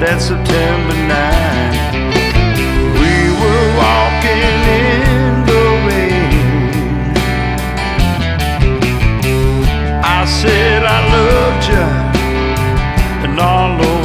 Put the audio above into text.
that September night. We were walking in the rain. I said I loved you, and all